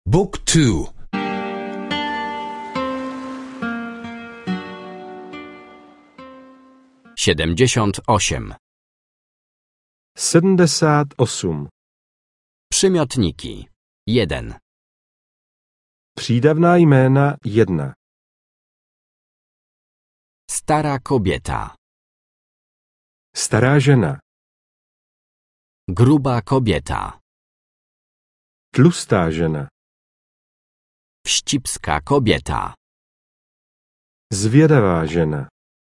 Book 2. 78. 78. Przymiotniki. 1. Přídavná jména 1. Stara kobieta. Stará žena. Gruba kobieta. Tlustá žena. Wścibska kobieta. Zvědavá žena.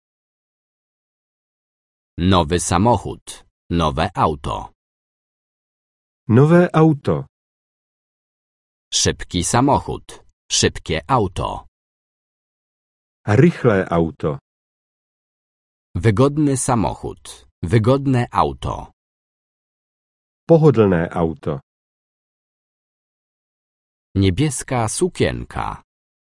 Nowy samochód. Nowe auto. Nové auto. Szybki samochód. Szybkie auto. Rychlé auto. Wygodny samochód. Wygodne auto. Pohodlné auto. Niebieska sukienka.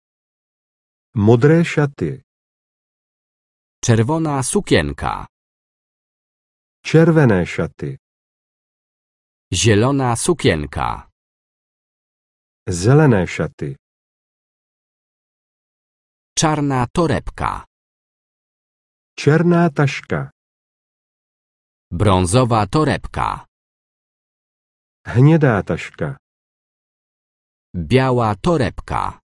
Modré šaty. Czerwona sukienka. Červené šaty. Zielona sukienka. Zelené šaty. Czarna torebka. Černá taška. Brązowa torebka. Hnědá taška. Biała torebka.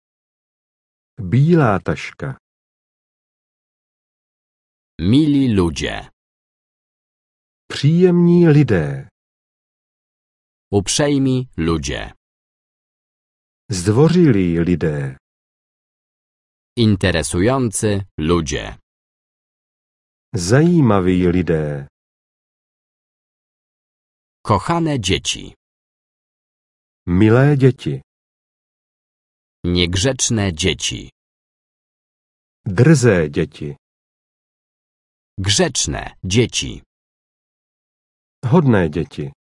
Bílá taška. Mili ludzie. Příjemní lidé. Uprzejmi ludzie. Zdvořilí lidé. Interesujący ludzie. Zajímaví lidé. Kochane dzieci. Milé děti. Niegrzeczne dzieci. Drzé děti. Grzeczne dzieci. Hodné děti.